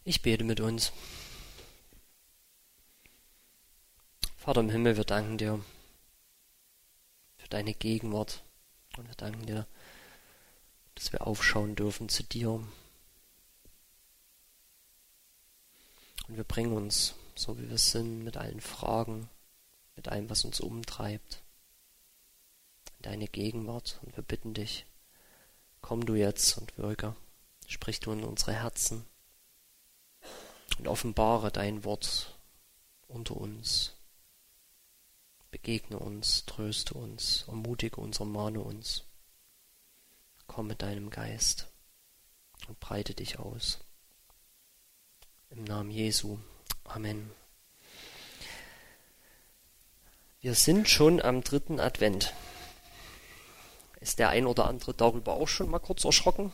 Ich bete mit uns. Vater im Himmel, wir danken dir für deine Gegenwart und wir danken dir, dass wir aufschauen dürfen zu dir. Und wir bringen uns, so wie wir sind, mit allen Fragen, mit allem, was uns umtreibt, in deine Gegenwart. Und wir bitten dich, komm du jetzt und wirke, sprich du in unsere Herzen und offenbare dein Wort unter uns. Begegne uns, tröste uns, ermutige uns, ermahne uns. Komm mit deinem Geist und breite dich aus. Im Namen Jesu. Amen. Wir sind schon am 3. Advent. Ist der ein oder andere darüber auch schon mal kurz erschrocken?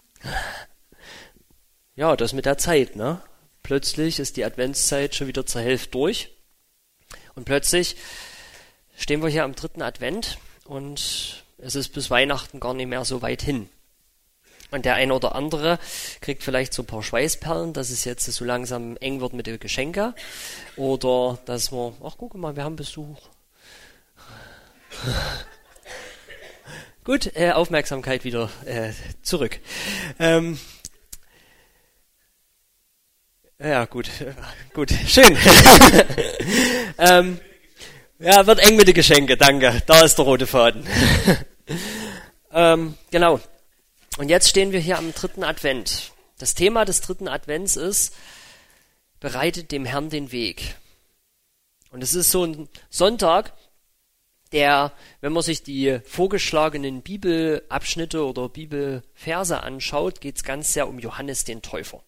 Ja, das mit der Zeit, ne? Plötzlich ist die Adventszeit schon wieder zur Hälfte durch. Und plötzlich stehen wir hier am 3. Advent und es ist bis Weihnachten gar nicht mehr so weit hin. Und der eine oder andere kriegt vielleicht so ein paar Schweißperlen, dass es jetzt so langsam eng wird mit den Geschenken. Oder dass wir, ach guck mal, wir haben Besuch. Gut, Aufmerksamkeit wieder zurück. Ja, gut, schön. Ja, wird eng mit den Geschenken, danke. Da ist der rote Faden. Genau. Und jetzt stehen wir hier am 3. Advent. Das Thema des 3. Advents ist, bereitet dem Herrn den Weg. Und es ist so ein Sonntag, der, wenn man sich die vorgeschlagenen Bibelabschnitte oder Bibelverse anschaut, geht es ganz sehr um Johannes den Täufer.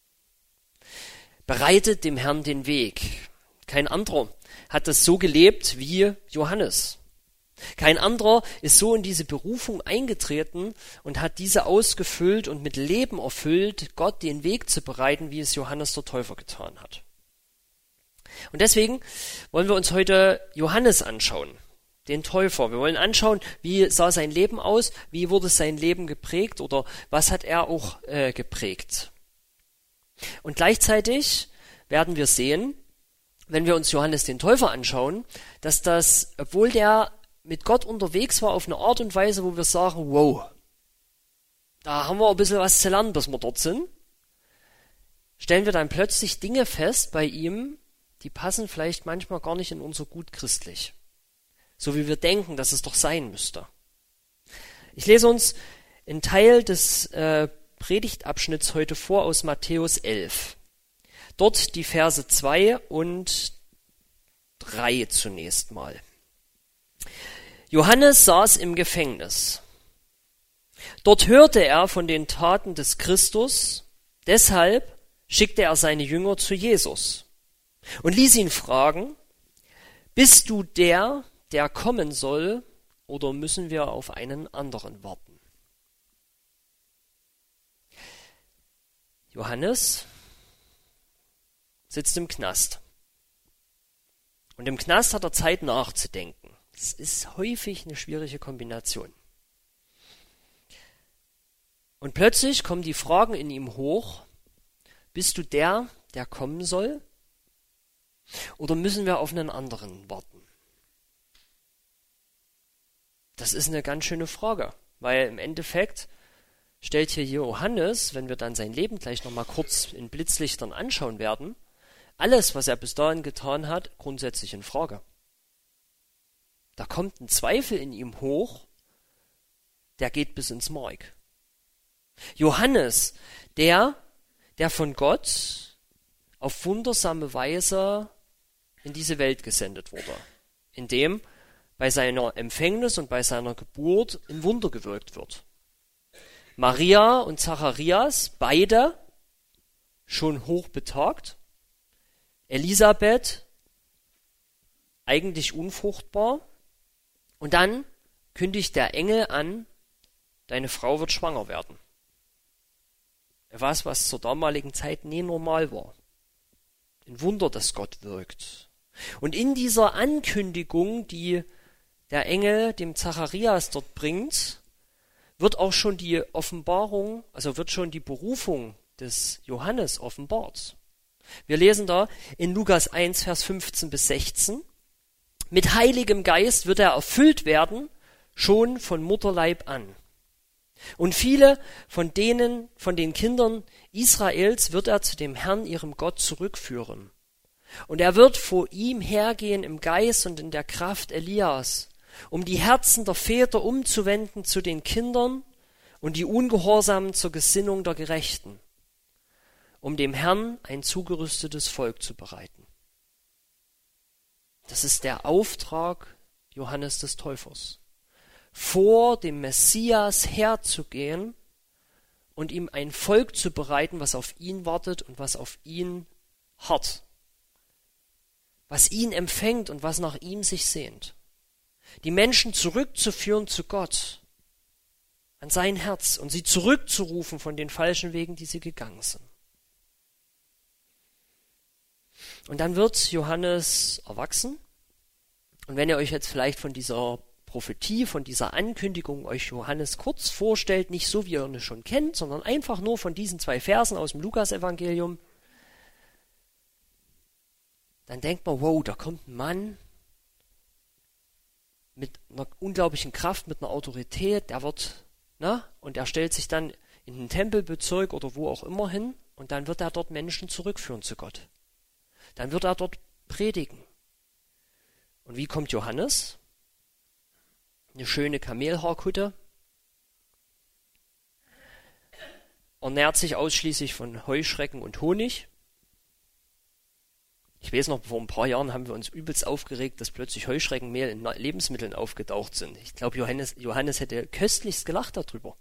Bereitet dem Herrn den Weg. Kein anderer hat es so gelebt wie Johannes. Kein anderer ist so in diese Berufung eingetreten und hat diese ausgefüllt und mit Leben erfüllt, Gott den Weg zu bereiten, wie es Johannes der Täufer getan hat. Und deswegen wollen wir uns heute Johannes anschauen, den Täufer. Wir wollen anschauen, wie sah sein Leben aus, wie wurde sein Leben geprägt oder was hat er auch geprägt. Und gleichzeitig werden wir sehen, wenn wir uns Johannes den Täufer anschauen, dass das, obwohl der mit Gott unterwegs war auf eine Art und Weise, wo wir sagen, wow, da haben wir ein bisschen was zu lernen, bis wir dort sind, stellen wir dann plötzlich Dinge fest bei ihm, die passen vielleicht manchmal gar nicht in unser Gut christlich. So wie wir denken, dass es doch sein müsste. Ich lese uns einen Teil des Predigtabschnitts heute vor aus Matthäus 11. Dort die Verse 2 und 3 zunächst mal. Johannes saß im Gefängnis. Dort hörte er von den Taten des Christus, deshalb schickte er seine Jünger zu Jesus und ließ ihn fragen, bist du der, der kommen soll, oder müssen wir auf einen anderen warten? Johannes sitzt im Knast. Und im Knast hat er Zeit nachzudenken. Das ist häufig eine schwierige Kombination. Und plötzlich kommen die Fragen in ihm hoch. Bist du der, der kommen soll? Oder müssen wir auf einen anderen warten? Das ist eine ganz schöne Frage, weil im Endeffekt stellt hier Johannes, wenn wir dann sein Leben gleich nochmal kurz in Blitzlichtern anschauen werden, alles, was er bis dahin getan hat, grundsätzlich in Frage. Da kommt ein Zweifel in ihm hoch, der geht bis ins Mark. Johannes, der von Gott auf wundersame Weise in diese Welt gesendet wurde, indem bei seiner Empfängnis und bei seiner Geburt ein Wunder gewirkt wird. Maria und Zacharias, beide schon hochbetagt, Elisabeth eigentlich unfruchtbar, und dann kündigt der Engel an, deine Frau wird schwanger werden. Was zur damaligen Zeit nie normal war. Ein Wunder, dass Gott wirkt. Und in dieser Ankündigung, die der Engel dem Zacharias dort bringt, wird auch schon die Offenbarung, also wird schon die Berufung des Johannes offenbart. Wir lesen da in Lukas 1, Vers 15 bis 16, mit Heiligem Geist wird er erfüllt werden, schon von Mutterleib an. Und viele von den Kindern Israels wird er zu dem Herrn, ihrem Gott, zurückführen. Und er wird vor ihm hergehen im Geist und in der Kraft Elias, um die Herzen der Väter umzuwenden zu den Kindern und die Ungehorsamen zur Gesinnung der Gerechten, um dem Herrn ein zugerüstetes Volk zu bereiten. Das ist der Auftrag Johannes des Täufers, vor dem Messias herzugehen und ihm ein Volk zu bereiten, was auf ihn wartet und was auf ihn harrt, was ihn empfängt und was nach ihm sich sehnt. Die Menschen zurückzuführen zu Gott, an sein Herz und sie zurückzurufen von den falschen Wegen, die sie gegangen sind. Und dann wird Johannes erwachsen. Und wenn ihr euch jetzt vielleicht von dieser Prophetie, von dieser Ankündigung euch Johannes kurz vorstellt, nicht so, wie ihr ihn schon kennt, sondern einfach nur von diesen 2 Versen aus dem Lukas-Evangelium, dann denkt man, wow, da kommt ein Mann mit einer unglaublichen Kraft, mit einer Autorität, der wird, und er stellt sich dann in den Tempelbezirk oder wo auch immer hin und dann wird er dort Menschen zurückführen zu Gott. Dann wird er dort predigen. Und wie kommt Johannes? Eine schöne Kamelhaarkutte, ernährt sich ausschließlich von Heuschrecken und Honig. Ich weiß noch, vor ein paar Jahren haben wir uns übelst aufgeregt, dass plötzlich Heuschreckenmehl in Lebensmitteln aufgetaucht sind. Ich glaube, Johannes hätte köstlichst gelacht darüber.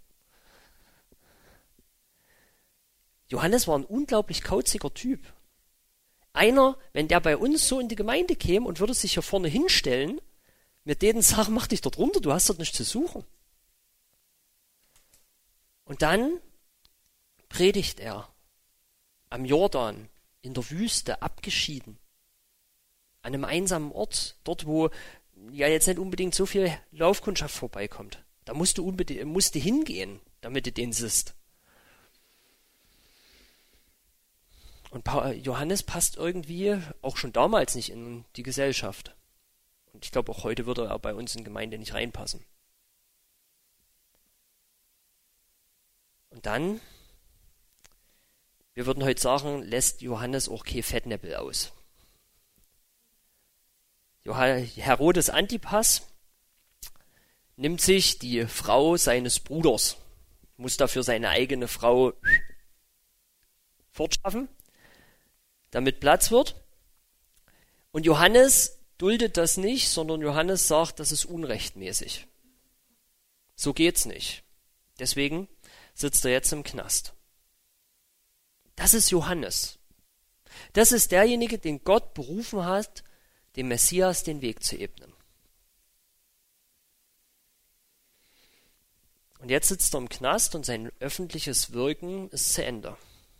Johannes war ein unglaublich kauziger Typ. Einer, wenn der bei uns so in die Gemeinde käme und würde sich hier vorne hinstellen, mit denen sagen, mach dich dort runter, du hast dort nichts zu suchen. Und dann predigt er am Jordan, in der Wüste, abgeschieden, an einem einsamen Ort, dort wo ja jetzt nicht unbedingt so viel Laufkundschaft vorbeikommt. Da musst du hingehen, damit du den siehst. Und Johannes passt irgendwie auch schon damals nicht in die Gesellschaft. Und ich glaube, auch heute würde er bei uns in Gemeinde nicht reinpassen. Und dann, wir würden heute sagen, lässt Johannes auch kein Fettnäppel aus. Herodes Antipas nimmt sich die Frau seines Bruders, muss dafür seine eigene Frau fortschaffen, damit Platz wird. Und Johannes duldet das nicht, sondern Johannes sagt, das ist unrechtmäßig. So geht's nicht. Deswegen sitzt er jetzt im Knast. Das ist Johannes. Das ist derjenige, den Gott berufen hat, dem Messias den Weg zu ebnen. Und jetzt sitzt er im Knast und sein öffentliches Wirken ist zu Ende.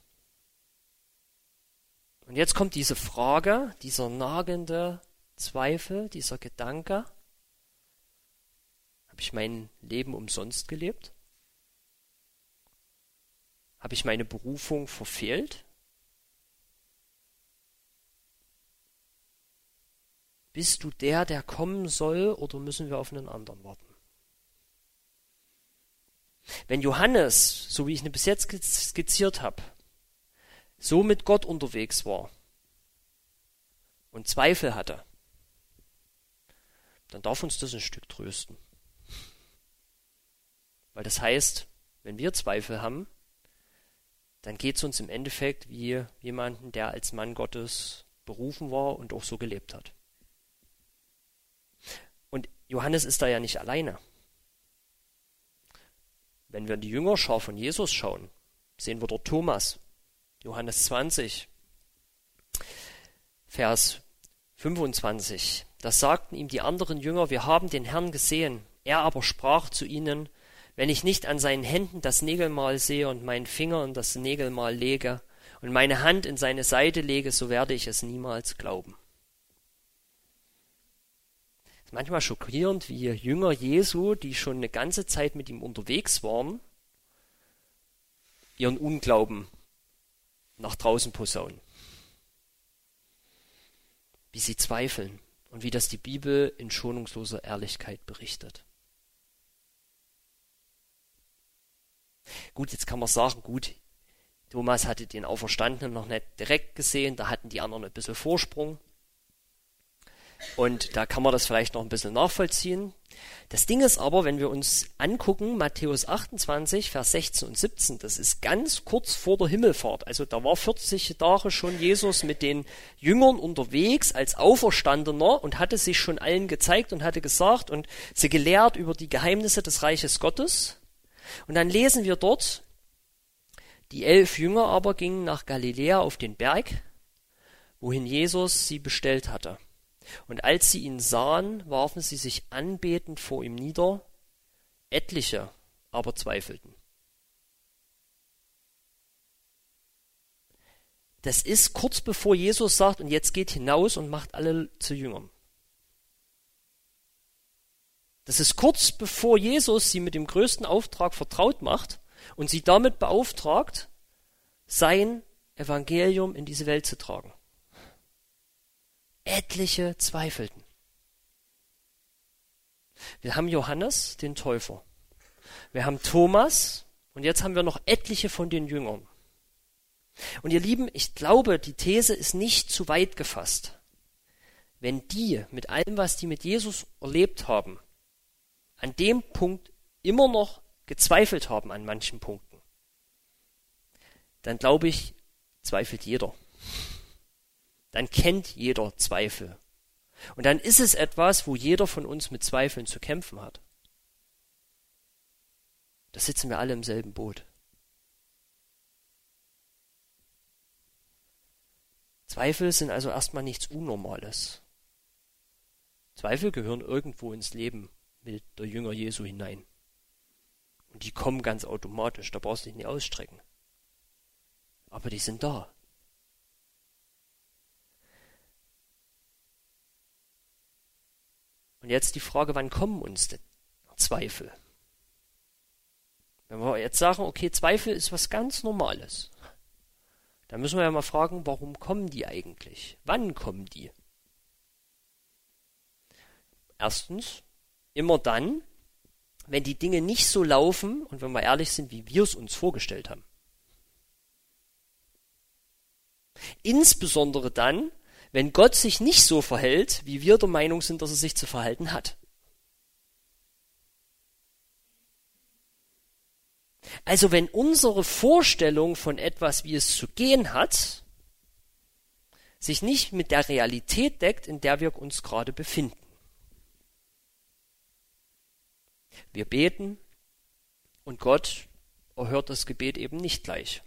Und jetzt kommt diese Frage, dieser nagende Zweifel, dieser Gedanke: Habe ich mein Leben umsonst gelebt? Habe ich meine Berufung verfehlt? Bist du der kommen soll, oder müssen wir auf einen anderen warten? Wenn Johannes, so wie ich ihn bis jetzt skizziert habe, so mit Gott unterwegs war und Zweifel hatte, dann darf uns das ein Stück trösten. Weil das heißt, wenn wir Zweifel haben, dann geht es uns im Endeffekt wie jemanden, der als Mann Gottes berufen war und auch so gelebt hat. Und Johannes ist da ja nicht alleine. Wenn wir in die Jüngerschar von Jesus schauen, sehen wir dort Thomas, Johannes 20, Vers 25. Da sagten ihm die anderen Jünger: Wir haben den Herrn gesehen. Er aber sprach zu ihnen: Wenn ich nicht an seinen Händen das Nägelmal sehe und meinen Finger in das Nägelmal lege und meine Hand in seine Seite lege, so werde ich es niemals glauben. Es ist manchmal schockierend, wie Jünger Jesu, die schon eine ganze Zeit mit ihm unterwegs waren, ihren Unglauben nach draußen posaunen. Wie sie zweifeln und wie das die Bibel in schonungsloser Ehrlichkeit berichtet. Gut, jetzt kann man sagen, gut, Thomas hatte den Auferstandenen noch nicht direkt gesehen, da hatten die anderen ein bisschen Vorsprung. Und da kann man das vielleicht noch ein bisschen nachvollziehen. Das Ding ist aber, wenn wir uns angucken, Matthäus 28, Vers 16 und 17, das ist ganz kurz vor der Himmelfahrt. Also da war 40 Tage schon Jesus mit den Jüngern unterwegs als Auferstandener und hatte sich schon allen gezeigt und hatte gesagt und sie gelehrt über die Geheimnisse des Reiches Gottes. Und dann lesen wir dort, die 11 Jünger aber gingen nach Galiläa auf den Berg, wohin Jesus sie bestellt hatte. Und als sie ihn sahen, warfen sie sich anbetend vor ihm nieder, etliche aber zweifelten. Das ist kurz bevor Jesus sagt, und jetzt geht hinaus und macht alle zu Jüngern. Das ist kurz bevor Jesus sie mit dem größten Auftrag vertraut macht und sie damit beauftragt, sein Evangelium in diese Welt zu tragen. Etliche zweifelten. Wir haben Johannes, den Täufer. Wir haben Thomas und jetzt haben wir noch etliche von den Jüngern. Und ihr Lieben, ich glaube, die These ist nicht zu weit gefasst. Wenn die mit allem, was die mit Jesus erlebt haben, an dem Punkt immer noch gezweifelt haben an manchen Punkten, dann glaube ich, zweifelt jeder. Dann kennt jeder Zweifel. Und dann ist es etwas, wo jeder von uns mit Zweifeln zu kämpfen hat. Da sitzen wir alle im selben Boot. Zweifel sind also erstmal nichts Unnormales. Zweifel gehören irgendwo ins Leben mit der Jünger Jesu hinein. Und die kommen ganz automatisch, da brauchst du dich nicht ausstrecken. Aber die sind da. Und jetzt die Frage, wann kommen uns denn Zweifel? Wenn wir jetzt sagen, okay, Zweifel ist was ganz Normales, dann müssen wir ja mal fragen, warum kommen die eigentlich? Wann kommen die? Erstens, immer dann, wenn die Dinge nicht so laufen und wenn wir ehrlich sind, wie wir es uns vorgestellt haben. Insbesondere dann, wenn Gott sich nicht so verhält, wie wir der Meinung sind, dass er sich zu verhalten hat. Also wenn unsere Vorstellung von etwas, wie es zu gehen hat, sich nicht mit der Realität deckt, in der wir uns gerade befinden. Wir beten und Gott erhört das Gebet eben nicht gleich.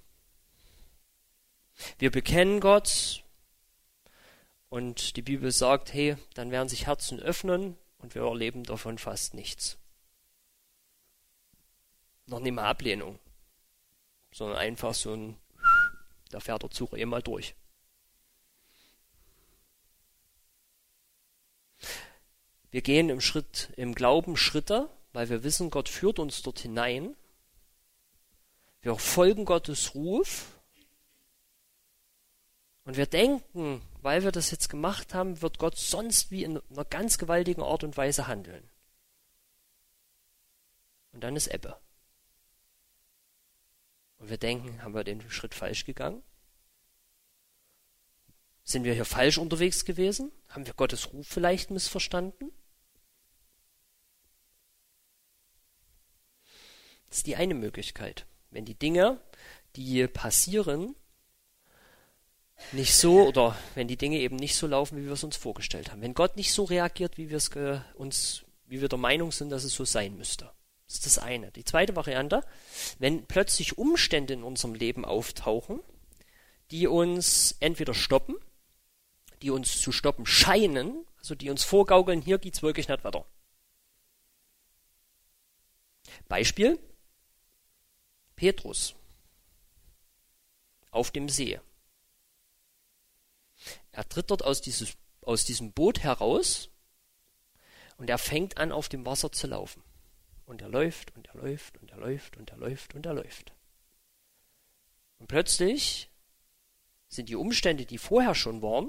Wir bekennen Gott und die Bibel sagt, hey, dann werden sich Herzen öffnen und wir erleben davon fast nichts. Noch nicht mal Ablehnung, sondern einfach so ein, da fährt der Zug mal durch. Wir gehen im Glauben Schritte, weil wir wissen, Gott führt uns dort hinein. Wir folgen Gottes Ruf. Und wir denken, weil wir das jetzt gemacht haben, wird Gott sonst wie in einer ganz gewaltigen Art und Weise handeln. Und dann ist Ebbe. Und wir denken, haben wir den Schritt falsch gegangen? Sind wir hier falsch unterwegs gewesen? Haben wir Gottes Ruf vielleicht missverstanden? Das ist die eine Möglichkeit. Wenn die Dinge, die passieren, nicht so, oder wenn die Dinge eben nicht so laufen, wie wir es uns vorgestellt haben. Wenn Gott nicht so reagiert, wie wir der Meinung sind, dass es so sein müsste. Das ist das eine. Die zweite Variante, wenn plötzlich Umstände in unserem Leben auftauchen, die uns entweder stoppen, die uns zu stoppen scheinen, also die uns vorgaukeln, hier geht's wirklich nicht weiter. Beispiel: Petrus auf dem See. Er tritt dort aus diesem Boot heraus und er fängt an, auf dem Wasser zu laufen. Und er läuft und er läuft und er läuft und er läuft und er läuft. Und plötzlich sind die Umstände, die vorher schon waren,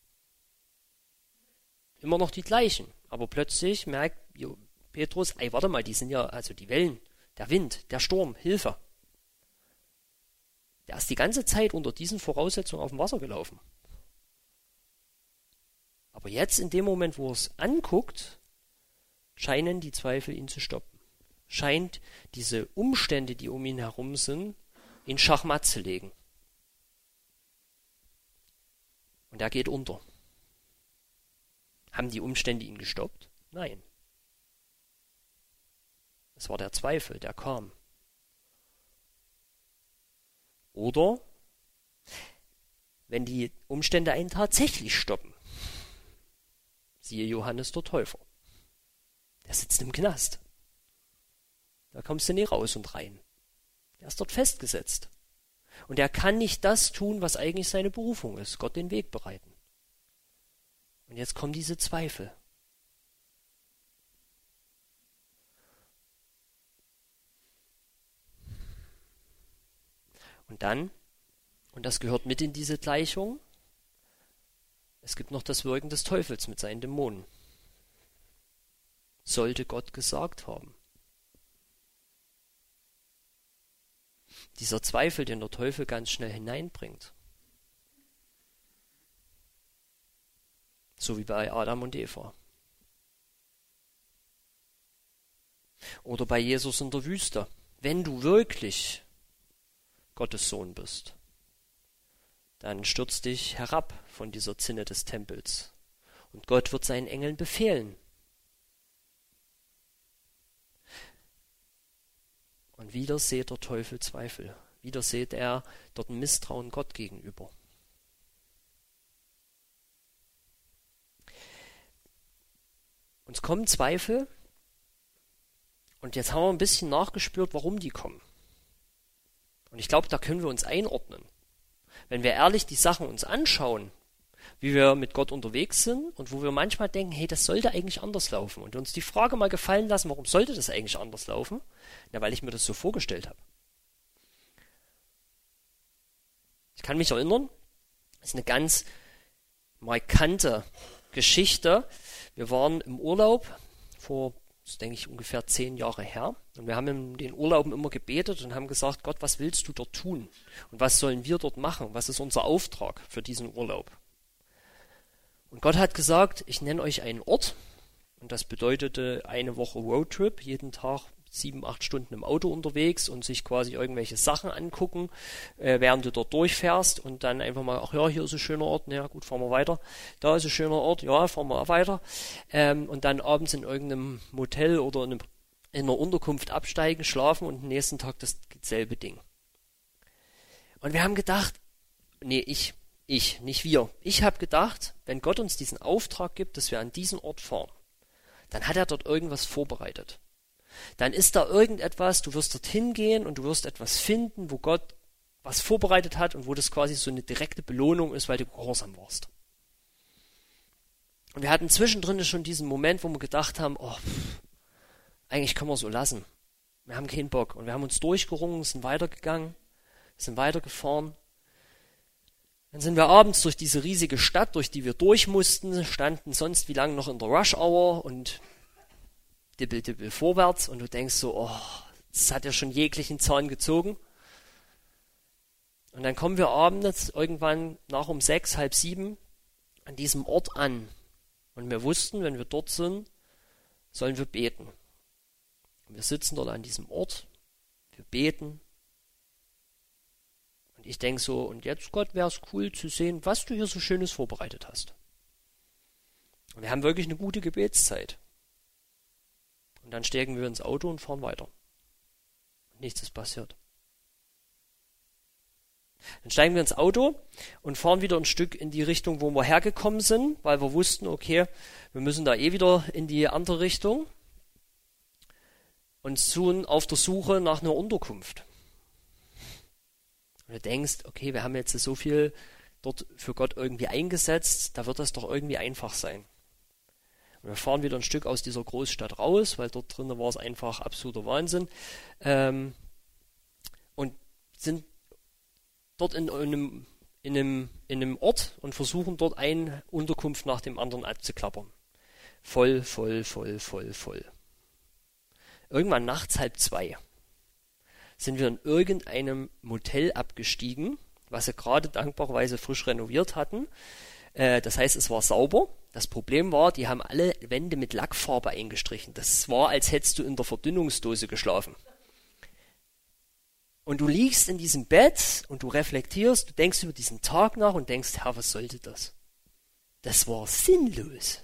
immer noch die gleichen. Aber plötzlich merkt Petrus, ey, warte mal, die sind ja, also die Wellen, der Wind, der Sturm, Hilfe. Der ist die ganze Zeit unter diesen Voraussetzungen auf dem Wasser gelaufen. Aber jetzt, in dem Moment, wo er es anguckt, scheinen die Zweifel ihn zu stoppen. Scheint diese Umstände, die um ihn herum sind, in Schachmatt zu legen. Und er geht unter. Haben die Umstände ihn gestoppt? Nein. Es war der Zweifel, der kam. Oder wenn die Umstände einen tatsächlich stoppen. Siehe Johannes der Täufer. Der sitzt im Knast. Da kommst du nie raus und rein. Der ist dort festgesetzt. Und er kann nicht das tun, was eigentlich seine Berufung ist, Gott den Weg bereiten. Und jetzt kommen diese Zweifel. Und dann, und das gehört mit in diese Gleichung, es gibt noch das Wirken des Teufels mit seinen Dämonen. Sollte Gott gesagt haben. Dieser Zweifel, den der Teufel ganz schnell hineinbringt. So wie bei Adam und Eva. Oder bei Jesus in der Wüste. Wenn du wirklich Gottes Sohn bist, dann stürz dich herab von dieser Zinne des Tempels. Und Gott wird seinen Engeln befehlen. Und wieder sieht der Teufel Zweifel. Wieder sieht er dort ein Misstrauen Gott gegenüber. Uns kommen Zweifel. Und jetzt haben wir ein bisschen nachgespürt, warum die kommen. Und ich glaube, da können wir uns einordnen. Wenn wir ehrlich die Sachen uns anschauen, wie wir mit Gott unterwegs sind und wo wir manchmal denken, hey, das sollte eigentlich anders laufen. Und uns die Frage mal gefallen lassen, warum sollte das eigentlich anders laufen? Na, weil ich mir das so vorgestellt habe. Ich kann mich erinnern, das ist eine ganz markante Geschichte. Wir waren im Urlaub vor, das denke ich, ungefähr 10 Jahre her. Und wir haben in den Urlauben immer gebetet und haben gesagt, Gott, was willst du dort tun? Und was sollen wir dort machen? Was ist unser Auftrag für diesen Urlaub? Und Gott hat gesagt, ich nenne euch einen Ort. Und das bedeutete eine Woche Roadtrip, jeden Tag 7, 8 Stunden im Auto unterwegs und sich quasi irgendwelche Sachen angucken, während du dort durchfährst und dann einfach mal, ach ja, hier ist ein schöner Ort, ja gut, fahren wir weiter. Da ist ein schöner Ort, ja, fahren wir weiter. Und dann abends in irgendeinem Motel oder in einer Unterkunft absteigen, schlafen und am nächsten Tag dasselbe Ding. Und wir haben gedacht, nee, ich, nicht wir. Ich habe gedacht, wenn Gott uns diesen Auftrag gibt, dass wir an diesen Ort fahren, dann hat er dort irgendwas vorbereitet. Dann ist da irgendetwas, du wirst dorthin gehen und du wirst etwas finden, wo Gott was vorbereitet hat und wo das quasi so eine direkte Belohnung ist, weil du gehorsam warst. Und wir hatten zwischendrin schon diesen Moment, wo wir gedacht haben, oh, eigentlich können wir so lassen. Wir haben keinen Bock. Und wir haben uns durchgerungen, sind weitergegangen, sind weitergefahren. Dann sind wir abends durch diese riesige Stadt, durch die wir durch mussten, standen sonst wie lange noch in der Rush Hour und dippel vorwärts und du denkst so, oh, das hat ja schon jeglichen Zahn gezogen. Und dann kommen wir abends irgendwann nach um 6, halb 7 an diesem Ort an. Und wir wussten, wenn wir dort sind, sollen wir beten. Und wir sitzen dort an diesem Ort, wir beten. Und ich denke so, und jetzt Gott, wäre es cool zu sehen, was du hier so Schönes vorbereitet hast. Und wir haben wirklich eine gute Gebetszeit. Und dann steigen wir ins Auto und fahren weiter. Und nichts ist passiert. Dann steigen wir ins Auto und fahren wieder ein Stück in die Richtung, wo wir hergekommen sind, weil wir wussten, okay, wir müssen da eh wieder in die andere Richtung und sind auf der Suche nach einer Unterkunft. Und du denkst, okay, wir haben jetzt so viel dort für Gott irgendwie eingesetzt, da wird das doch irgendwie einfach sein. Und wir fahren wieder ein Stück aus dieser Großstadt raus, weil dort drinnen war es einfach absoluter Wahnsinn. Und sind dort in einem in einem Ort und versuchen dort eine Unterkunft nach dem anderen abzuklappern. Voll, voll, voll, voll, voll. Irgendwann nachts 1:30 sind wir in irgendeinem Motel abgestiegen, was sie gerade dankbarerweise frisch renoviert hatten. Das heißt, es war sauber. Das Problem war, die haben alle Wände mit Lackfarbe eingestrichen. Das war, als hättest du in der Verdünnungsdose geschlafen. Und du liegst in diesem Bett und du reflektierst, du denkst über diesen Tag nach und denkst, Herr, was sollte das? Das war sinnlos.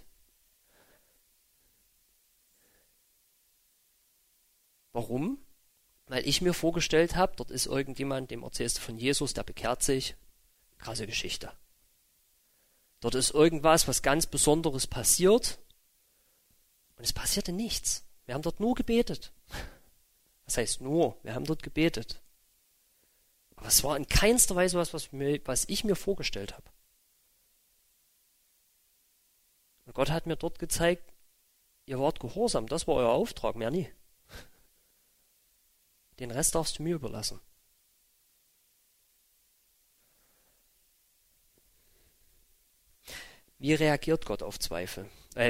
Warum? Weil ich mir vorgestellt habe, dort ist irgendjemand, dem erzählst du von Jesus, der bekehrt sich. Krasse Geschichte. Dort ist irgendwas, was ganz Besonderes passiert. Und es passierte nichts. Wir haben dort nur gebetet. Was heißt nur? Wir haben dort gebetet. Aber es war in keinster Weise was ich mir vorgestellt habe. Und Gott hat mir dort gezeigt, ihr wart gehorsam, das war euer Auftrag, mehr nie. Den Rest darfst du mir überlassen. Wie reagiert Gott auf Zweifel?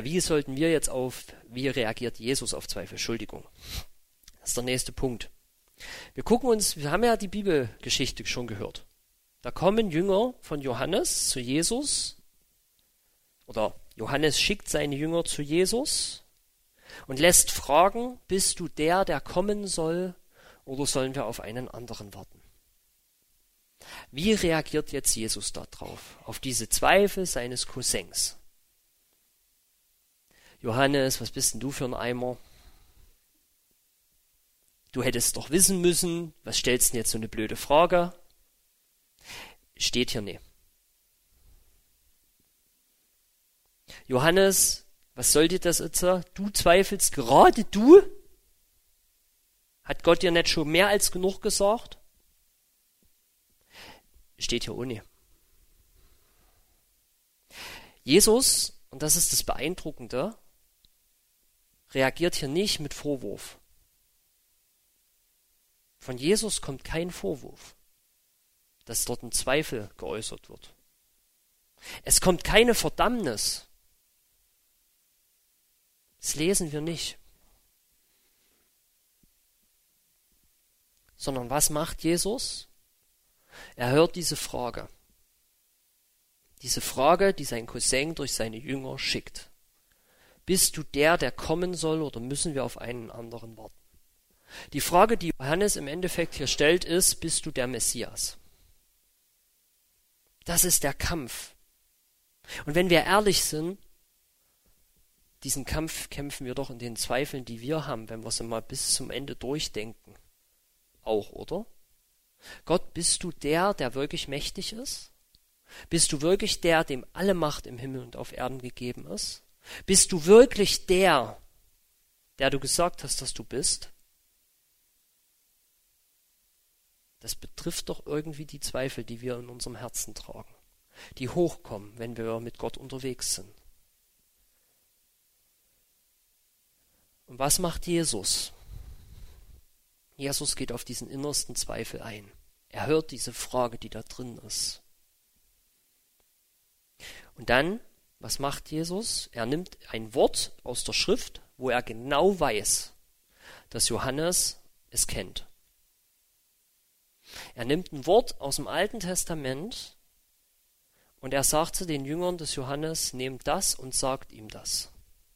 Wie reagiert Jesus auf Zweifel? Entschuldigung. Das ist der nächste Punkt. Wir haben ja die Bibelgeschichte schon gehört. Da kommen Jünger von Johannes zu Jesus, oder Johannes schickt seine Jünger zu Jesus und lässt fragen, bist du der, der kommen soll, oder sollen wir auf einen anderen warten? Wie reagiert jetzt Jesus darauf, auf diese Zweifel seines Cousins? Johannes, was bist denn du für ein Eimer? Du hättest doch wissen müssen, was stellst du denn jetzt so eine blöde Frage? Steht hier nicht. Johannes, was soll dir das jetzt? Du zweifelst, gerade du? Hat Gott dir nicht schon mehr als genug gesagt? Steht hier ohne. Jesus, und das ist das Beeindruckende, reagiert hier nicht mit Vorwurf. Von Jesus kommt kein Vorwurf, dass dort ein Zweifel geäußert wird. Es kommt keine Verdammnis. Das lesen wir nicht. Sondern was macht Jesus? Er hört diese Frage. Diese Frage, die sein Cousin durch seine Jünger schickt. Bist du der, der kommen soll, oder müssen wir auf einen anderen warten? Die Frage, die Johannes im Endeffekt hier stellt, ist, bist du der Messias? Das ist der Kampf. Und wenn wir ehrlich sind, diesen Kampf kämpfen wir doch in den Zweifeln, die wir haben, wenn wir es mal bis zum Ende durchdenken. Auch, oder? Gott, bist du der, der wirklich mächtig ist? Bist du wirklich der, dem alle Macht im Himmel und auf Erden gegeben ist? Bist du wirklich der du gesagt hast, dass du bist? Das betrifft doch irgendwie die Zweifel, die wir in unserem Herzen tragen, die hochkommen, wenn wir mit Gott unterwegs sind. Und was macht Jesus? Jesus geht auf diesen innersten Zweifel ein. Er hört diese Frage, die da drin ist. Und dann, was macht Jesus? Er nimmt ein Wort aus der Schrift, wo er genau weiß, dass Johannes es kennt. Er nimmt ein Wort aus dem Alten Testament und er sagt zu den Jüngern des Johannes, nehmt das und sagt ihm das.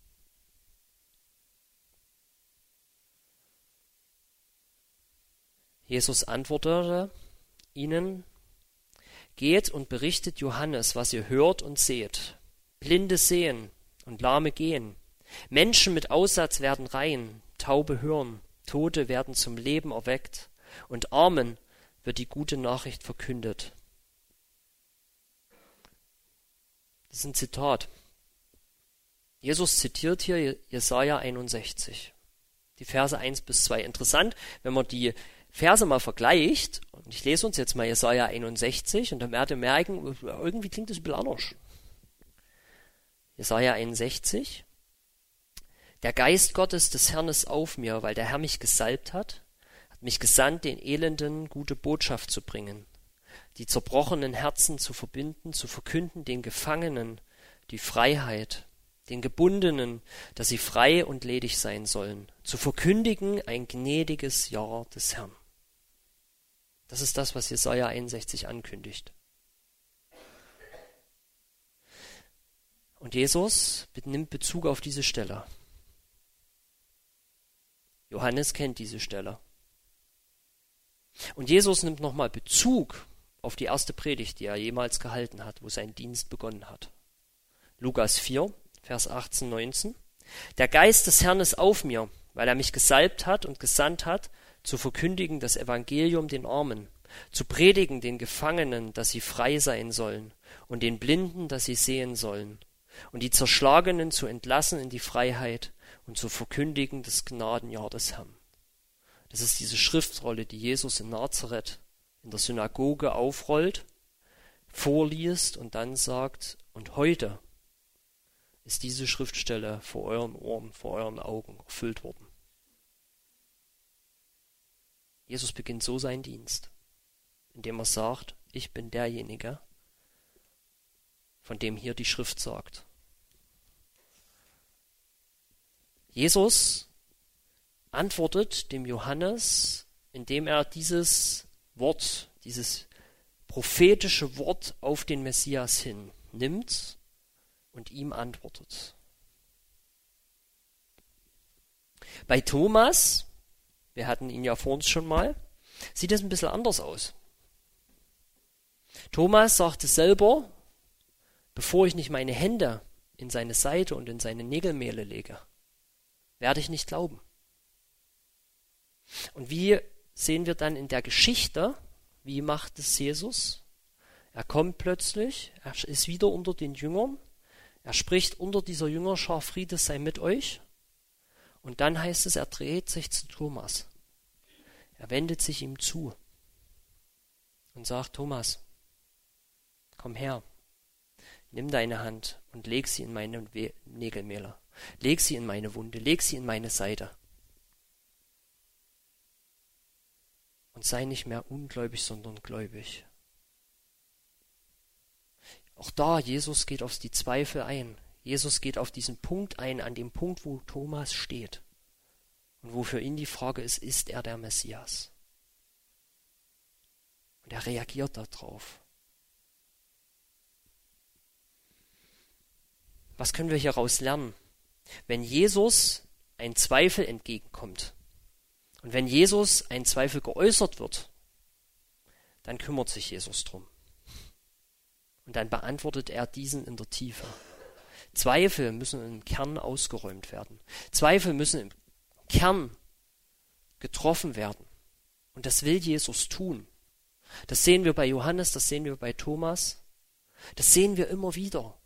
Jesus antwortete ihnen, geht und berichtet Johannes, was ihr hört und seht. Blinde sehen und Lahme gehen. Menschen mit Aussatz werden rein, Taube hören, Tote werden zum Leben erweckt und Armen wird die gute Nachricht verkündet. Das ist ein Zitat. Jesus zitiert hier Jesaja 61, die Verse 1-2. Interessant, wenn man die Verse mal vergleicht, und ich lese uns jetzt mal Jesaja 61, und dann werdet ihr merken, irgendwie klingt das ein bisschen anders. Jesaja 61. Der Geist Gottes des Herrn ist auf mir, weil der Herr mich gesalbt hat mich gesandt, den Elenden gute Botschaft zu bringen, die zerbrochenen Herzen zu verbinden, zu verkünden den Gefangenen die Freiheit, den Gebundenen, dass sie frei und ledig sein sollen, zu verkündigen ein gnädiges Jahr des Herrn. Das ist das, was Jesaja 61 ankündigt. Und Jesus nimmt Bezug auf diese Stelle. Johannes kennt diese Stelle. Und Jesus nimmt nochmal Bezug auf die erste Predigt, die er jemals gehalten hat, wo sein Dienst begonnen hat. Lukas 4, Vers 18, 19. Der Geist des Herrn ist auf mir, weil er mich gesalbt hat und gesandt hat, zu verkündigen das Evangelium den Armen, zu predigen den Gefangenen, dass sie frei sein sollen, und den Blinden, dass sie sehen sollen, und die Zerschlagenen zu entlassen in die Freiheit und zu verkündigen das Gnadenjahr des Herrn. Das ist diese Schriftrolle, die Jesus in Nazareth in der Synagoge aufrollt, vorliest und dann sagt, und heute ist diese Schriftstelle vor euren Ohren, vor euren Augen erfüllt worden. Jesus beginnt so seinen Dienst, indem er sagt, ich bin derjenige, von dem hier die Schrift sagt. Jesus antwortet dem Johannes, indem er dieses Wort, dieses prophetische Wort auf den Messias hin nimmt und ihm antwortet. Bei Thomas, wir hatten ihn ja vor uns schon mal, sieht es ein bisschen anders aus. Thomas sagte selber, bevor ich nicht meine Hände in seine Seite und in seine Nägelmehle lege, werde ich nicht glauben. Und wie sehen wir dann in der Geschichte, wie macht es Jesus? Er kommt plötzlich, er ist wieder unter den Jüngern, er spricht unter dieser Jüngerschar, Friede sei mit euch. Und dann heißt es, er dreht sich zu Thomas. Er wendet sich ihm zu und sagt, Thomas, komm her, nimm deine Hand und leg sie in meine Nägelmehle. Leg sie in meine Wunde, leg sie in meine Seite. Und sei nicht mehr ungläubig, sondern gläubig. Auch da, Jesus geht auf die Zweifel ein. Jesus geht auf diesen Punkt ein, an dem Punkt, wo Thomas steht. Und wo für ihn die Frage ist er der Messias? Und er reagiert darauf. Was können wir hieraus lernen? Wenn Jesus ein Zweifel entgegenkommt und wenn Jesus ein Zweifel geäußert wird, dann kümmert sich Jesus drum. Und dann beantwortet er diesen in der Tiefe. Zweifel müssen im Kern ausgeräumt werden. Zweifel müssen im Kern getroffen werden. Und das will Jesus tun. Das sehen wir bei Johannes, das sehen wir bei Thomas. Das sehen wir immer wieder.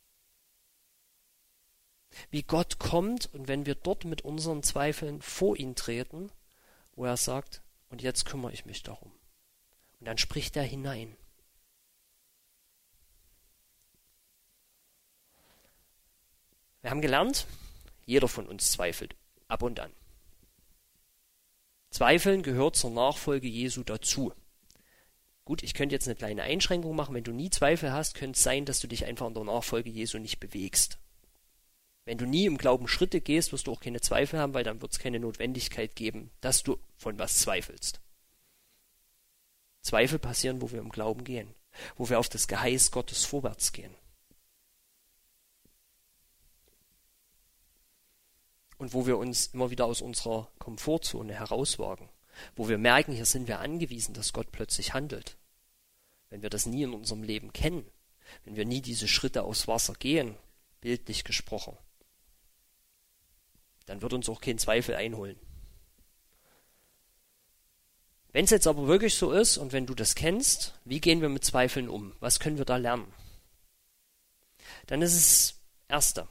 Wie Gott kommt und wenn wir dort mit unseren Zweifeln vor ihn treten, wo er sagt, und jetzt kümmere ich mich darum. Und dann spricht er hinein. Wir haben gelernt, jeder von uns zweifelt, ab und an. Zweifeln gehört zur Nachfolge Jesu dazu. Gut, ich könnte jetzt eine kleine Einschränkung machen. Wenn du nie Zweifel hast, könnte es sein, dass du dich einfach in der Nachfolge Jesu nicht bewegst. Wenn du nie im Glauben Schritte gehst, wirst du auch keine Zweifel haben, weil dann wird es keine Notwendigkeit geben, dass du von was zweifelst. Zweifel passieren, wo wir im Glauben gehen, wo wir auf das Geheiß Gottes vorwärts gehen. Und wo wir uns immer wieder aus unserer Komfortzone herauswagen, wo wir merken, hier sind wir angewiesen, dass Gott plötzlich handelt. Wenn wir das nie in unserem Leben kennen, wenn wir nie diese Schritte aufs Wasser gehen, bildlich gesprochen, dann wird uns auch kein Zweifel einholen. Wenn es jetzt aber wirklich so ist und wenn du das kennst, wie gehen wir mit Zweifeln um? Was können wir da lernen? Dann ist es Erste.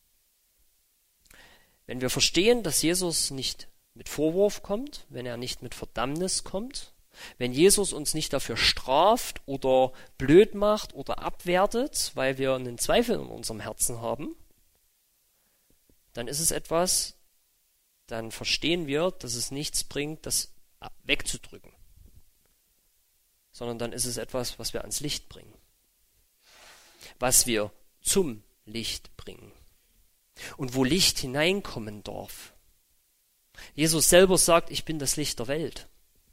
Wenn wir verstehen, dass Jesus nicht mit Vorwurf kommt, wenn er nicht mit Verdammnis kommt, wenn Jesus uns nicht dafür straft oder blöd macht oder abwertet, weil wir einen Zweifel in unserem Herzen haben, dann ist es etwas, dann verstehen wir, dass es nichts bringt, das wegzudrücken, sondern dann ist es etwas, was wir ans Licht bringen, was wir zum Licht bringen und wo Licht hineinkommen darf. Jesus selber sagt, ich bin das Licht der Welt.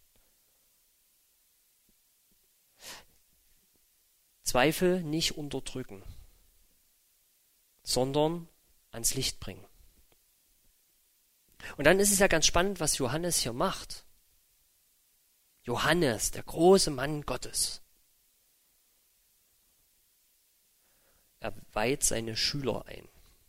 Zweifel nicht unterdrücken, sondern ans Licht bringen. Und dann ist es ja ganz spannend, was Johannes hier macht. Johannes, der große Mann Gottes. Er weiht seine Schüler ein.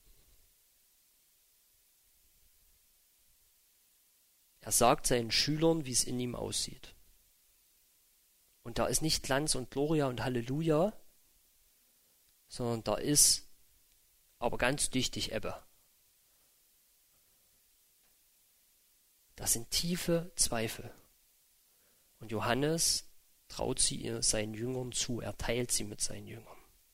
Er sagt seinen Schülern, wie es in ihm aussieht. Und da ist nicht Glanz und Gloria und Halleluja, sondern da ist aber ganz dichtig Ebbe. Das sind tiefe Zweifel. Und Johannes traut sie seinen Jüngern zu, er teilt sie mit seinen Jüngern.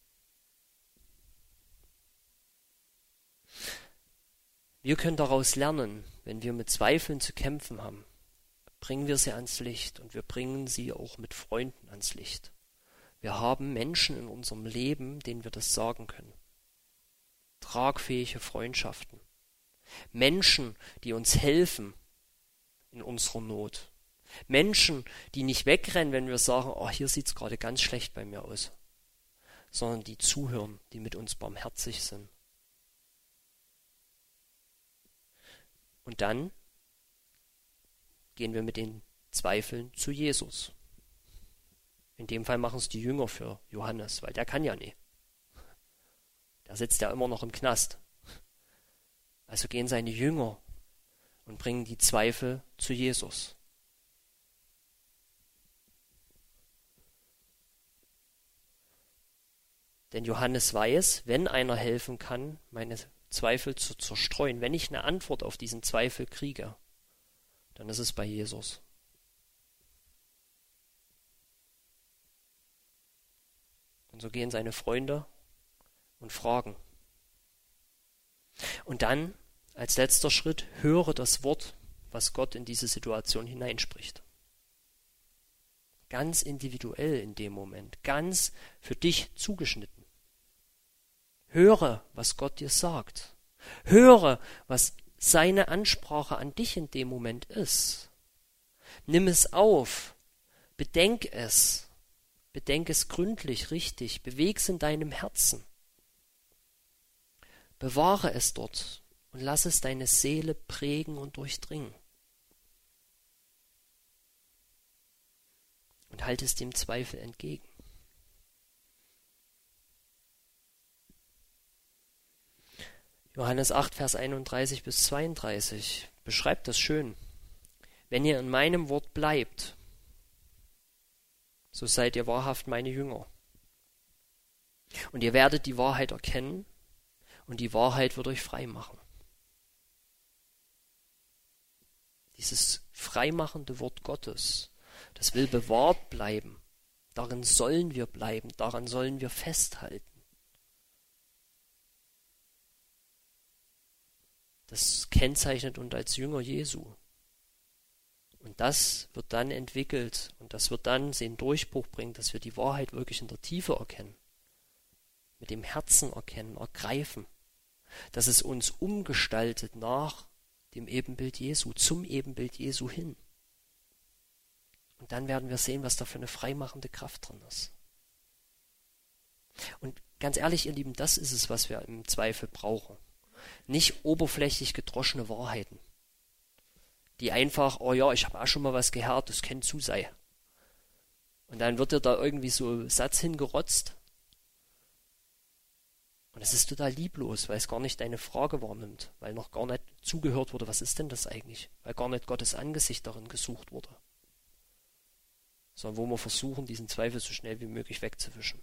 Wir können daraus lernen, wenn wir mit Zweifeln zu kämpfen haben, bringen wir sie ans Licht und wir bringen sie auch mit Freunden ans Licht. Wir haben Menschen in unserem Leben, denen wir das sagen können. Tragfähige Freundschaften. Menschen, die uns helfen in unserer Not. Menschen, die nicht wegrennen, wenn wir sagen, oh, hier sieht es gerade ganz schlecht bei mir aus, sondern die zuhören, die mit uns barmherzig sind. Und dann gehen wir mit den Zweifeln zu Jesus. In dem Fall machen es die Jünger für Johannes, weil der kann ja nicht. Der sitzt ja immer noch im Knast. Also gehen seine Jünger und bringen die Zweifel zu Jesus. Denn Johannes weiß, wenn einer helfen kann, meine Zweifel zu zerstreuen, wenn ich eine Antwort auf diesen Zweifel kriege, dann ist es bei Jesus. Und so gehen seine Freunde und fragen. Und dann, als letzter Schritt, höre das Wort, was Gott in diese Situation hineinspricht. Ganz individuell in dem Moment, ganz für dich zugeschnitten. Höre, was Gott dir sagt. Höre, was seine Ansprache an dich in dem Moment ist. Nimm es auf, bedenk es gründlich, richtig, beweg es in deinem Herzen. Bewahre es dort und lass es deine Seele prägen und durchdringen. Und halte es dem Zweifel entgegen. Johannes 8, Vers 31 bis 32 beschreibt das schön. Wenn ihr in meinem Wort bleibt, so seid ihr wahrhaft meine Jünger. Und ihr werdet die Wahrheit erkennen und die Wahrheit wird euch frei machen. Dieses freimachende Wort Gottes, das will bewahrt bleiben. Darin sollen wir bleiben, daran sollen wir festhalten. Das kennzeichnet uns als Jünger Jesu. Und das wird dann entwickelt und das wird dann den Durchbruch bringen, dass wir die Wahrheit wirklich in der Tiefe erkennen, mit dem Herzen erkennen, ergreifen, dass es uns umgestaltet nach dem Ebenbild Jesu, zum Ebenbild Jesu hin. Und dann werden wir sehen, was da für eine freimachende Kraft drin ist. Und ganz ehrlich, ihr Lieben, das ist es, was wir im Zweifel brauchen. Nicht oberflächlich gedroschene Wahrheiten, die einfach, oh ja, ich habe auch schon mal was gehört, das kann zu sein. Und dann wird dir da irgendwie so ein Satz hingerotzt. Und es ist total lieblos, weil es gar nicht deine Frage wahrnimmt, weil noch gar nicht zugehört wurde, was ist denn das eigentlich? Weil gar nicht Gottes Angesicht darin gesucht wurde. Sondern wo wir versuchen, diesen Zweifel so schnell wie möglich wegzuwischen.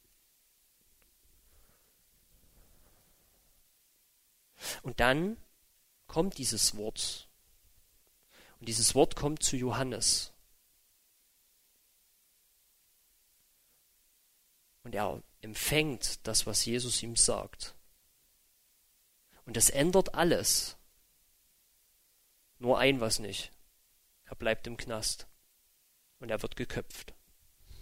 Und dann kommt dieses Wort. Und dieses Wort kommt zu Johannes. Und er empfängt das, was Jesus ihm sagt. Und das ändert alles. Nur ein was nicht. Er bleibt im Knast. Und er wird geköpft.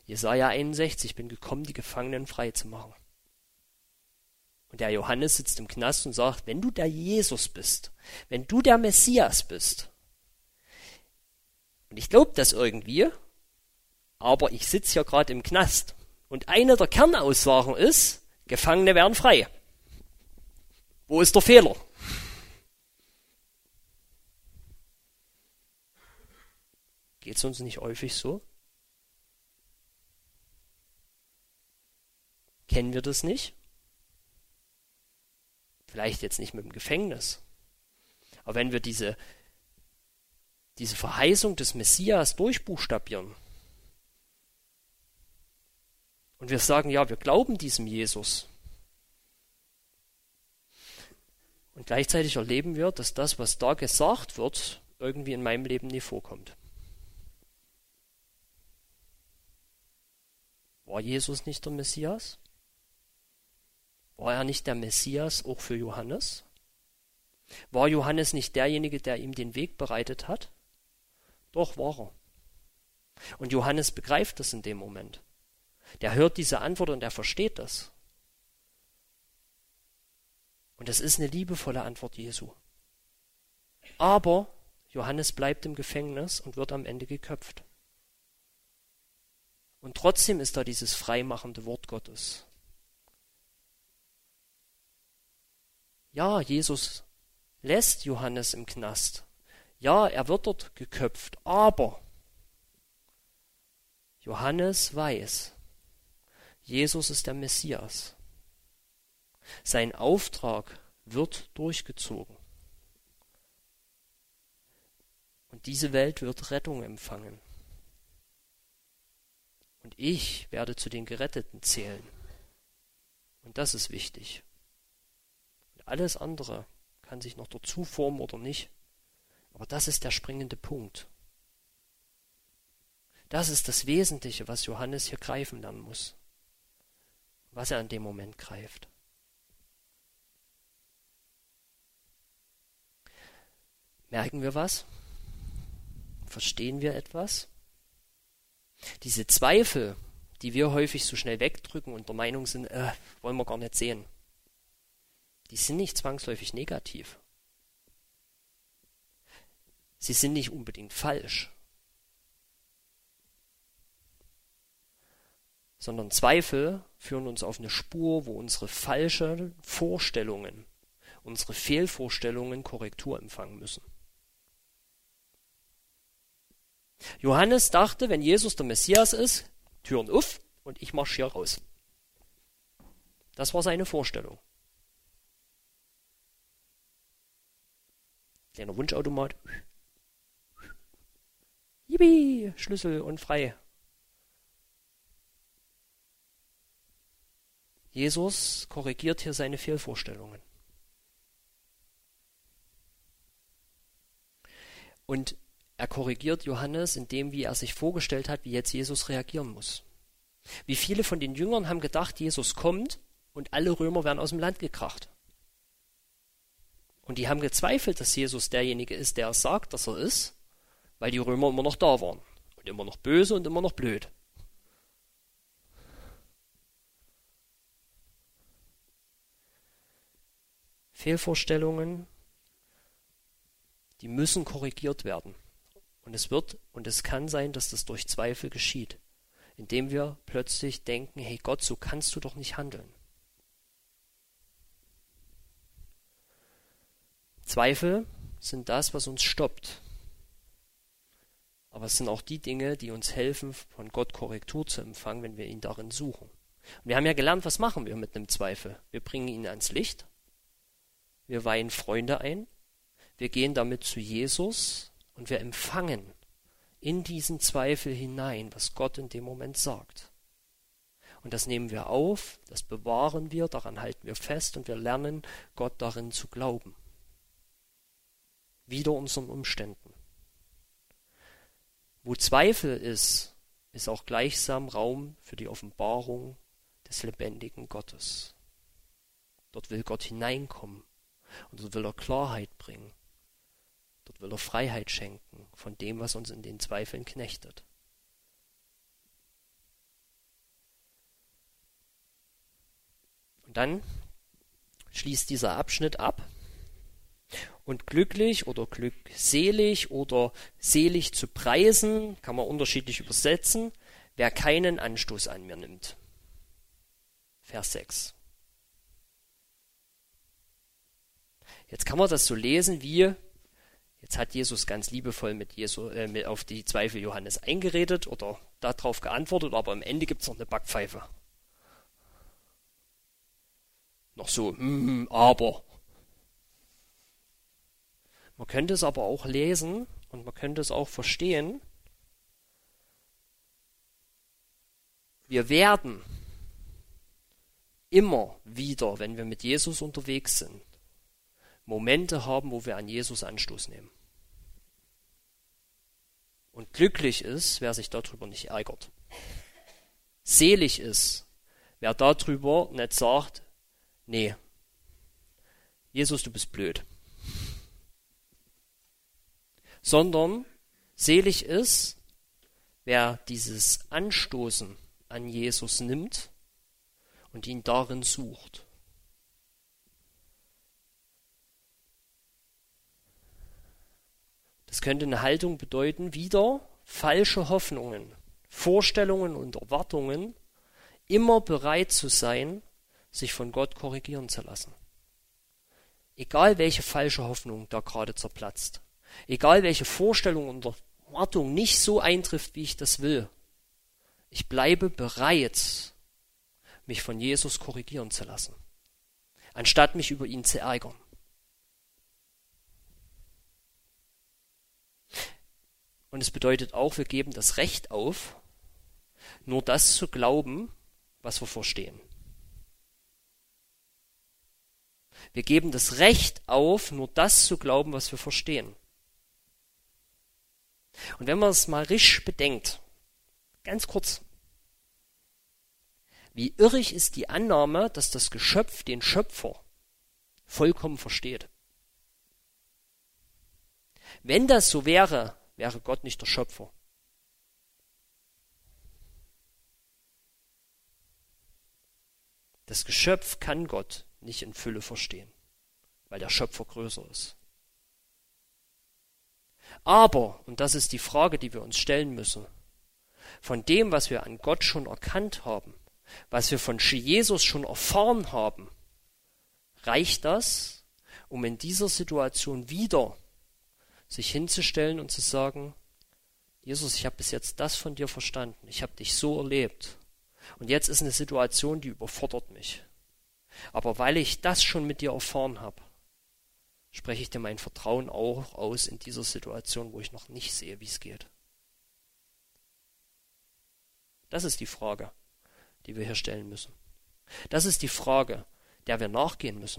Jesaja 61, ich bin gekommen, die Gefangenen frei zu machen. Und der Johannes sitzt im Knast und sagt, wenn du der Jesus bist, wenn du der Messias bist, und ich glaube das irgendwie, aber ich sitze hier gerade im Knast. Und eine der Kernaussagen ist, Gefangene werden frei. Wo ist der Fehler? Geht es uns nicht häufig so? Kennen wir das nicht? Vielleicht jetzt nicht mit dem Gefängnis. Aber wenn wir diese Verheißung des Messias durchbuchstabieren und wir sagen, ja, wir glauben diesem Jesus, und gleichzeitig erleben wir, dass das, was da gesagt wird, irgendwie in meinem Leben nie vorkommt. War Jesus nicht der Messias? War er nicht der Messias auch für Johannes? War Johannes nicht derjenige, der ihm den Weg bereitet hat? Doch, war er. Und Johannes begreift das in dem Moment. Der hört diese Antwort und er versteht das. Und das ist eine liebevolle Antwort Jesu. Aber Johannes bleibt im Gefängnis und wird am Ende geköpft. Und trotzdem ist da dieses freimachende Wort Gottes. Ja, Jesus lässt Johannes im Knast. Ja, er wird dort geköpft, aber Johannes weiß, Jesus ist der Messias. Sein Auftrag wird durchgezogen. Und diese Welt wird Rettung empfangen. Und ich werde zu den Geretteten zählen. Und das ist wichtig. Und alles andere kann sich noch dazu formen oder nicht. Aber das ist der springende Punkt. Das ist das Wesentliche, was Johannes hier greifen lernen muss. Was er in dem Moment greift. Merken wir was? Verstehen wir etwas? Diese Zweifel, die wir häufig so schnell wegdrücken und der Meinung sind, wollen wir gar nicht sehen, die sind nicht zwangsläufig negativ. Sie sind nicht unbedingt falsch, sondern Zweifel führen uns auf eine Spur, wo unsere falschen Vorstellungen, unsere Fehlvorstellungen Korrektur empfangen müssen. Johannes dachte, wenn Jesus der Messias ist, Türen auf und ich marschiere raus. Das war seine Vorstellung. Kleiner Wunschautomat. Yippie, Schlüssel und frei. Jesus korrigiert hier seine Fehlvorstellungen. Und er korrigiert Johannes in dem, wie er sich vorgestellt hat, wie jetzt Jesus reagieren muss. Wie viele von den Jüngern haben gedacht, Jesus kommt und alle Römer werden aus dem Land gekracht. Und die haben gezweifelt, dass Jesus derjenige ist, der sagt, dass er ist, weil die Römer immer noch da waren. Und immer noch böse und immer noch blöd. Fehlvorstellungen, die müssen korrigiert werden. Und es kann sein, dass das durch Zweifel geschieht, indem wir plötzlich denken, hey Gott, so kannst du doch nicht handeln. Zweifel sind das, was uns stoppt. Aber es sind auch die Dinge, die uns helfen, von Gott Korrektur zu empfangen, wenn wir ihn darin suchen. Und wir haben ja gelernt, was machen wir mit einem Zweifel? Wir bringen ihn ans Licht, wir weihen Freunde ein, wir gehen damit zu Jesus und wir empfangen in diesen Zweifel hinein, was Gott in dem Moment sagt. Und das nehmen wir auf, das bewahren wir, daran halten wir fest und wir lernen, Gott darin zu glauben. Wider unseren Umständen. Wo Zweifel ist, ist auch gleichsam Raum für die Offenbarung des lebendigen Gottes. Dort will Gott hineinkommen und dort will er Klarheit bringen. Dort will er Freiheit schenken von dem, was uns in den Zweifeln knechtet. Und dann schließt dieser Abschnitt ab. Und glücklich oder glückselig oder selig zu preisen, kann man unterschiedlich übersetzen, wer keinen Anstoß an mir nimmt. Vers 6. Jetzt kann man das so lesen wie, jetzt hat Jesus ganz liebevoll auf die Zweifel Johannes eingeredet oder darauf geantwortet, aber am Ende gibt es noch eine Backpfeife. Noch so, aber. Man könnte es aber auch lesen und man könnte es auch verstehen. Wir werden immer wieder, wenn wir mit Jesus unterwegs sind, Momente haben, wo wir an Jesus Anstoß nehmen. Und glücklich ist, wer sich darüber nicht ärgert. Selig ist, wer darüber nicht sagt, nee, Jesus, du bist blöd. Sondern selig ist, wer dieses Anstoßen an Jesus nimmt und ihn darin sucht. Das könnte eine Haltung bedeuten, wieder falsche Hoffnungen, Vorstellungen und Erwartungen, immer bereit zu sein, sich von Gott korrigieren zu lassen. Egal welche falsche Hoffnung da gerade zerplatzt. Egal welche Vorstellung und Erwartung nicht so eintrifft, wie ich das will. Ich bleibe bereit, mich von Jesus korrigieren zu lassen, anstatt mich über ihn zu ärgern. Und es bedeutet auch, wir geben das Recht auf, nur das zu glauben, was wir verstehen. Wir geben das Recht auf, nur das zu glauben, was wir verstehen. Und wenn man es mal richtig bedenkt, ganz kurz, wie irrig ist die Annahme, dass das Geschöpf den Schöpfer vollkommen versteht. Wenn das so wäre, wäre Gott nicht der Schöpfer. Das Geschöpf kann Gott nicht in Fülle verstehen, weil der Schöpfer größer ist. Aber, und das ist die Frage, die wir uns stellen müssen, von dem, was wir an Gott schon erkannt haben, was wir von Jesus schon erfahren haben, reicht das, um in dieser Situation wieder sich hinzustellen und zu sagen, Jesus, ich habe bis jetzt das von dir verstanden, ich habe dich so erlebt und jetzt ist eine Situation, die überfordert mich. Aber weil ich das schon mit dir erfahren habe, spreche ich dir mein Vertrauen auch aus in dieser Situation, wo ich noch nicht sehe, wie es geht. Das ist die Frage, die wir hier stellen müssen. Das ist die Frage, der wir nachgehen müssen.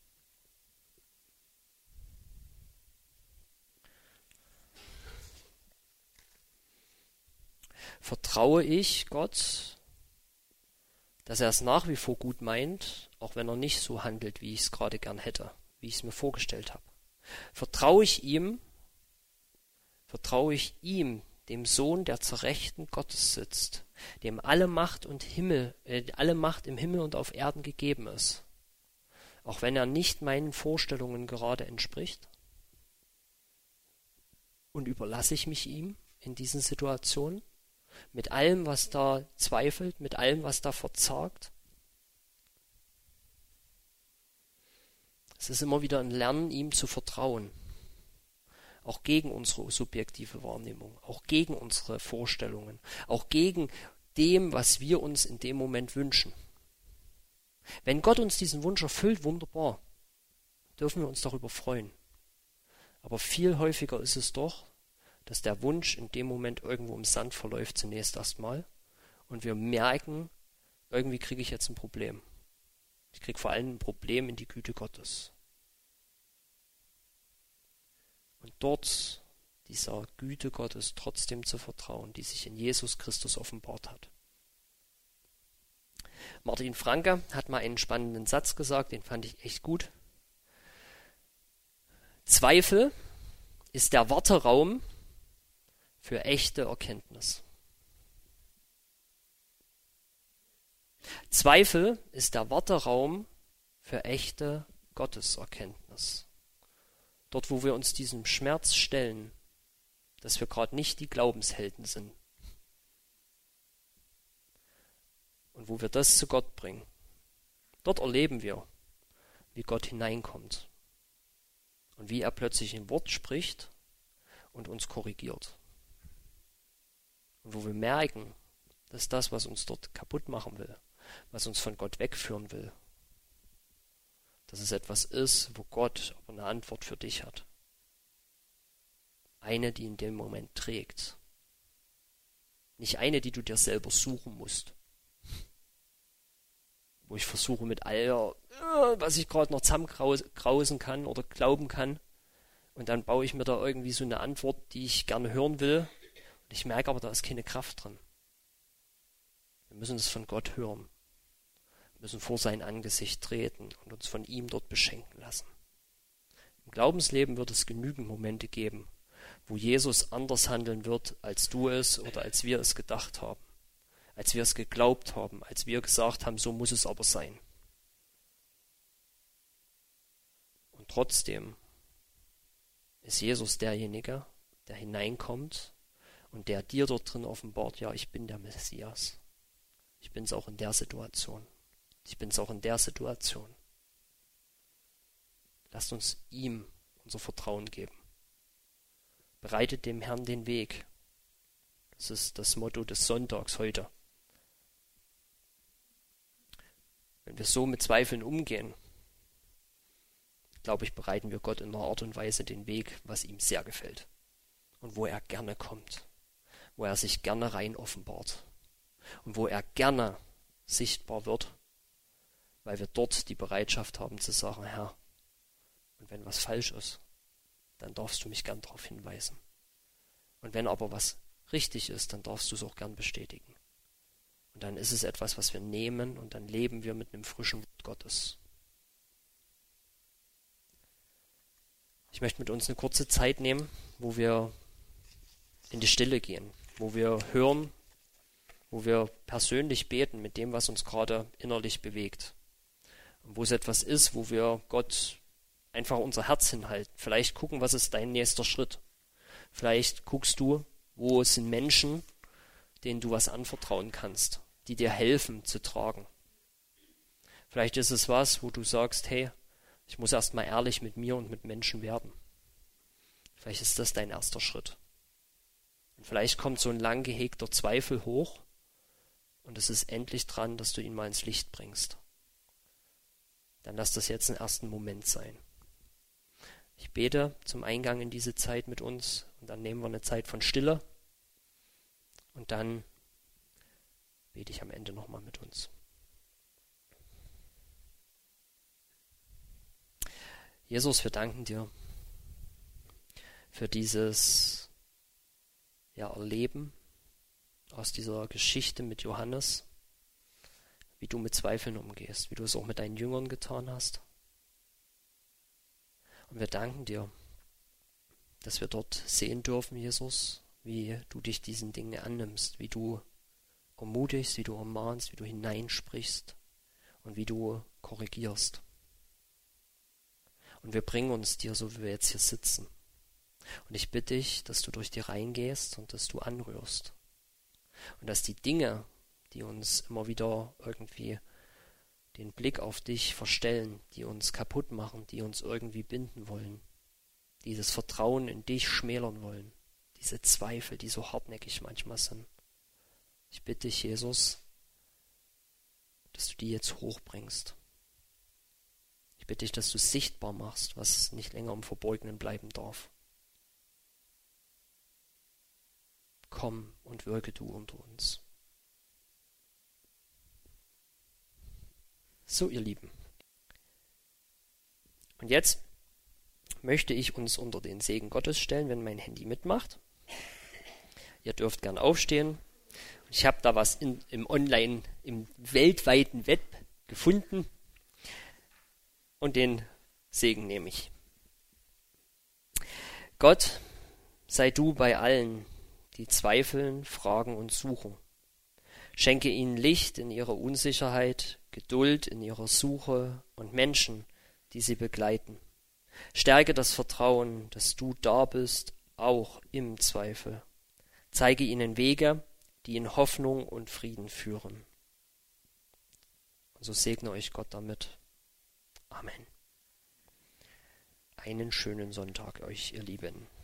Vertraue ich Gott, dass er es nach wie vor gut meint, auch wenn er nicht so handelt, wie ich es gerade gern hätte, wie ich es mir vorgestellt habe? Vertraue ich ihm, dem Sohn, der zur Rechten Gottes sitzt, dem alle Macht im Himmel und auf Erden gegeben ist, auch wenn er nicht meinen Vorstellungen gerade entspricht? Und überlasse ich mich ihm in diesen Situationen, mit allem, was da zweifelt, mit allem, was da verzagt? Es ist immer wieder ein Lernen, ihm zu vertrauen. Auch gegen unsere subjektive Wahrnehmung, auch gegen unsere Vorstellungen, auch gegen dem, was wir uns in dem Moment wünschen. Wenn Gott uns diesen Wunsch erfüllt, wunderbar, dürfen wir uns darüber freuen. Aber viel häufiger ist es doch, dass der Wunsch in dem Moment irgendwo im Sand verläuft zunächst erstmal und wir merken, irgendwie kriege ich jetzt ein Problem. Ich kriege vor allem ein Problem in die Güte Gottes. Und dort dieser Güte Gottes trotzdem zu vertrauen, die sich in Jesus Christus offenbart hat. Martin Franke hat mal einen spannenden Satz gesagt, den fand ich echt gut. Zweifel ist der Warteraum für echte Erkenntnis. Zweifel ist der Warteraum für echte Gotteserkenntnis. Dort, wo wir uns diesem Schmerz stellen, dass wir gerade nicht die Glaubenshelden sind. Und wo wir das zu Gott bringen. Dort erleben wir, wie Gott hineinkommt. Und wie er plötzlich ein Wort spricht und uns korrigiert. Und wo wir merken, dass das, was uns dort kaputt machen will, was uns von Gott wegführen will, dass es etwas ist, wo Gott aber eine Antwort für dich hat. Eine, die in dem Moment trägt. Nicht eine, die du dir selber suchen musst. Wo ich versuche mit all, was ich gerade noch zusammenkrausen kann oder glauben kann. Und dann baue ich mir da irgendwie so eine Antwort, die ich gerne hören will. Und ich merke aber, da ist keine Kraft drin. Wir müssen es von Gott hören. Wir müssen vor sein Angesicht treten und uns von ihm dort beschenken lassen. Im Glaubensleben wird es genügend Momente geben, wo Jesus anders handeln wird, als du es oder als wir es gedacht haben. Als wir es geglaubt haben, als wir gesagt haben, so muss es aber sein. Und trotzdem ist Jesus derjenige, der hineinkommt und der dir dort drin offenbart, ja, ich bin der Messias. Ich bin es auch in der Situation. Ich bin es auch in der Situation. Lasst uns ihm unser Vertrauen geben. Bereitet dem Herrn den Weg. Das ist das Motto des Sonntags heute. Wenn wir so mit Zweifeln umgehen, glaube ich, bereiten wir Gott in einer Art und Weise den Weg, was ihm sehr gefällt. Und wo er gerne kommt. Wo er sich gerne rein offenbart. Und wo er gerne sichtbar wird, weil wir dort die Bereitschaft haben zu sagen, Herr, und wenn was falsch ist, dann darfst du mich gern darauf hinweisen. Und wenn aber was richtig ist, dann darfst du es auch gern bestätigen. Und dann ist es etwas, was wir nehmen und dann leben wir mit einem frischen Wort Gottes. Ich möchte mit uns eine kurze Zeit nehmen, wo wir in die Stille gehen, wo wir hören, wo wir persönlich beten mit dem, was uns gerade innerlich bewegt. Und wo es etwas ist, wo wir Gott einfach unser Herz hinhalten. Vielleicht gucken, was ist dein nächster Schritt. Vielleicht guckst du, wo sind Menschen, denen du was anvertrauen kannst, die dir helfen zu tragen. Vielleicht ist es was, wo du sagst, hey, ich muss erst mal ehrlich mit mir und mit Menschen werden. Vielleicht ist das dein erster Schritt. Und vielleicht kommt so ein lang gehegter Zweifel hoch und es ist endlich dran, dass du ihn mal ins Licht bringst. Dann lass das jetzt einen ersten Moment sein. Ich bete zum Eingang in diese Zeit mit uns und dann nehmen wir eine Zeit von Stille und dann bete ich am Ende nochmal mit uns. Jesus, wir danken dir für dieses Erleben aus dieser Geschichte mit Johannes, wie du mit Zweifeln umgehst, wie du es auch mit deinen Jüngern getan hast. Und wir danken dir, dass wir dort sehen dürfen, Jesus, wie du dich diesen Dingen annimmst, wie du ermutigst, wie du ermahnst, wie du hineinsprichst und wie du korrigierst. Und wir bringen uns dir, so wie wir jetzt hier sitzen. Und ich bitte dich, dass du durch die Reihen gehst und dass du anrührst. Und dass die Dinge, die uns immer wieder irgendwie den Blick auf dich verstellen, die uns kaputt machen, die uns irgendwie binden wollen, die das Vertrauen in dich schmälern wollen, diese Zweifel, die so hartnäckig manchmal sind. Ich bitte dich, Jesus, dass du die jetzt hochbringst. Ich bitte dich, dass du sichtbar machst, was nicht länger im Verborgenen bleiben darf. Komm und wirke du unter uns. So, ihr Lieben. Und jetzt möchte ich uns unter den Segen Gottes stellen, wenn mein Handy mitmacht. Ihr dürft gern aufstehen. Ich habe da was im weltweiten Web gefunden. Und den Segen nehme ich. Gott, sei du bei allen, die zweifeln, fragen und suchen. Schenke ihnen Licht in ihrer Unsicherheit, Geduld in ihrer Suche und Menschen, die sie begleiten. Stärke das Vertrauen, dass du da bist, auch im Zweifel. Zeige ihnen Wege, die in Hoffnung und Frieden führen. Und so segne euch Gott damit. Amen. Einen schönen Sonntag euch, ihr Lieben.